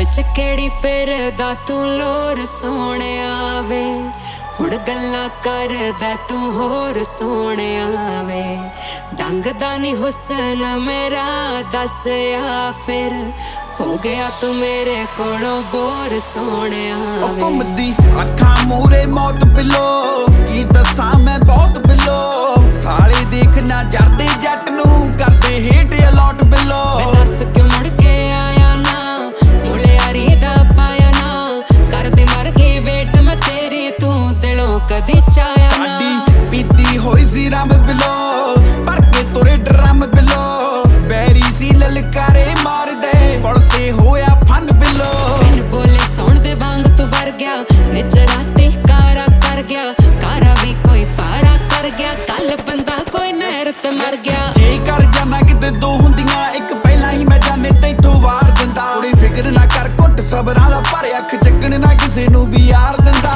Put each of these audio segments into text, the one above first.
ਵਿੱਚ ਕਿਹੜੀ ਫਿਰਦਾ ਤੂੰ ਲੋਰ ਸੋਹਣਿਆ ਵੇ, ਹੁਣ ਗੱਲਾਂ ਕਰਦਾ ਤੂੰ ਹੋਰ ਸੋਹਣਿਆ ਵੇ। ਡੰਗ ਦਾ ਨੀ ਹੁਸਨ ਮੇਰਾ ਦੱਸਿਆ ਫਿਰ, ਹੋ ਗਿਆ ਤੂੰ ਮੇਰੇ ਕੋਲੋਂ ਬੋਰ ਸੋਹਣਿਆ ਵੇ। ਘੁੰਮਦੀ ਅੱਖਾਂ ਮੂਰੇ ਮੌਤ ਬਿਲੋ, ਕੀ ਦੱਸਾਂ ਮੈਂ ਬਹੁਤ ਬਿਲੋ। ਸਾਲੇ ਦੇਖਣਾ ਜਰਦੇ ਜੱਟ ਨੂੰ ਕਰਦੇ ਹੇਟ ਅਲੌਟ ਬਿਲੋ। ਦੱਸ ਕਿਉਂ ਮੁੜ ਕੇ ਆਇਆ ਨਾ, ਮੁਲਿਆਰੀ ਦਾ ਪਾਇਆ ਨਾ, ਕਰਦੀ ਮਰ ਗਈ ਵੇਟ ਮੈਂ ਤੇਰੀ, ਤੂੰ ਦਿਲੋਂ ਕਦੀ ਚਾਹਿਆ ਨਾ। ਸਾਡੀ ਪੀਤੀ ਹੋਈ ਸੀ ਰਮ ਬਿਲੋ, ਭਰ ਕੇ ਤੁਰੇ ਡਰਮ ਬਿਲੋ। ਬੈਰੀ ਸੀ ਲਲਕਾਰੇ ਮਾਰਦੇ, ਪੁਲ ਤੇ ਹੋਇਆ ਫਨ ਬਿਲੋ। ਬਿਨ ਬੋਲੇ ਸੌਣ ਦੇ ਵਾਂਗ ਤੂੰ ਵਰ ਗਿਆ, ਨਿਜਰਾਤੀ ਕਾਰਾ ਕਰ ਗਿਆ, ਕਾਰਾ ਵੀ ਕੋਈ ਪਾਰਾ ਕਰ ਗਿਆ। ਕੱਲ ਬੰਦਾ ਕੋਈ ਨਹਿਰ ਤੇ ਮਰ ਗਿਆ। ਜੇ ਕਰ ਜਾਣਾ ਕਿਤੇ ਦੋ ਹੁੰਦੀਆਂ ਇੱਕ, ਪਹਿਲਾਂ ਹੀ ਮੈਂ ਜਾਣੇ ਤੈਥੋਂ ਵਾਰ ਦਿੰਦਾ। ਥੋੜੀ ਫਿਕਰ ਨਾ ਕਰ ਘੁੱਟ ਸਬਰਾਂ ਦਾ, ਪਰ ਅੱਖ ਚੱਕਣ ਨਾ ਕਿਸੇ ਨੂੰ ਵੀ ਯਾਰ ਦਿੰਦਾ।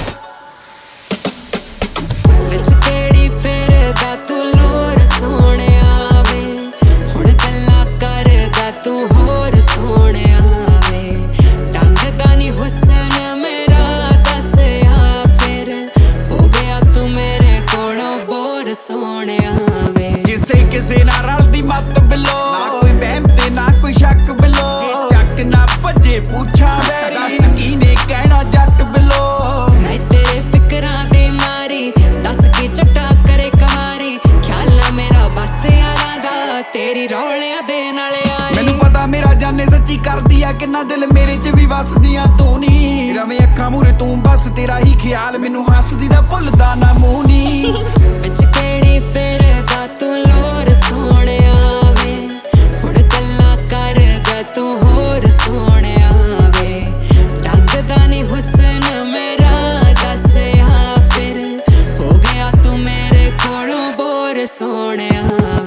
ਵਿੱਚ ਕਿਹੜੀ ਫਿਰਦਾ ਤੂੰ ਲੋਰ ਸੋਹਣਿਆ ਵੇ, ਹੁਣ ਗੱਲਾਂ ਕਰਦਾ ਤੂੰ ਹੋਰ ਸੋਹਣਿਆ ਵੇ। ਡੰਗ ਦਾ ਨੀ ਹੁਸਨ ਮੇਰਾ ਦੱਸਿਆ ਫਿਰ, ਹੋ ਗਿਆ ਤੂੰ ਮੇਰੇ ਕੋਲੋਂ ਬੋਰ ਸੋਹਣਿਆ ਵੇ। ਕਿਸੇ ਨਾਲ ਰਲਦੀ ਮੱਤ ਬਿਲੋ, ਨਾ ਕੋਈ ਵਹਿਮ ਤੇ ਨਾ ਕੋਈ ਸ਼ੱਕ ਬਿਲੋ। ਜੇ ਚੱਕ ਨਾ ਭੱਜੇ ਪੁੱਛਾਂ ਵੈਰੀ, ਕੀ ਨੇ ਕਹਿਣਾ ਜੱਟ ਬਿਲੋ। ਮੈਂ ਤੇਰੇ ਫਿਕਰਾਂ ਦੀ ਮਾਰੀ, ਦੱਸ ਕੀ ਚੱਟਾ ਕਰੇ ਕਮਾਰੀ। ਖਿਆਲ ਨਾ ਮੇਰਾ ਬਸ ਯਾਰਾਂ ਦਾ, ਤੇਰੀ ਰੌਲਿਆਂ ਦੇ ਨਾਲ ਯਾਰੀ। ਮੈਨੂੰ ਪਤਾ ਮੇਰਾ ਜਾਨੇ ਸੱਚੀ ਕਰਦੀ ਆ, ਕਿੰਨਾ ਦਿਲ ਮੇਰੇ 'ਚ ਵੀ ਵਸਦੀਆਂ ਤੂੰ ਨੀ। ਰਵੇਂ ਅੱਖਾਂ ਮੂਰੇ ਤੂੰ ਬਸ, ਤੇਰਾ ਹੀ ਖਿਆਲ ਮੈਨੂੰ ਹੱਸਦੀ ਦਾ ਭੁੱਲਦਾ ਨਾ ਮੂੰਹ ਨੀ। ਵਿੱਚ ਕਿਹੜੀ ਫਿਰਦਾ ਤੂੰ ਲੋਰ ਸੋਹਣਿਆ ਵੇ, ਹੁਣ ਗੱਲਾਂ ਕਰਦਾ ਤੂੰ ਹੋਰ ਸੋਹਣਿਆ ਵੇ। ਡੰਗ ਦਾ ਨੀ ਹੁਸਨ ਮੇਰਾ ਦੱਸਿਆ ਫਿਰ, ਹੋ ਗਿਆ ਤੂੰ ਮੇਰੇ ਕੋਲੋਂ ਬੋਰ ਸੋਹਣਿਆ ਵੇ।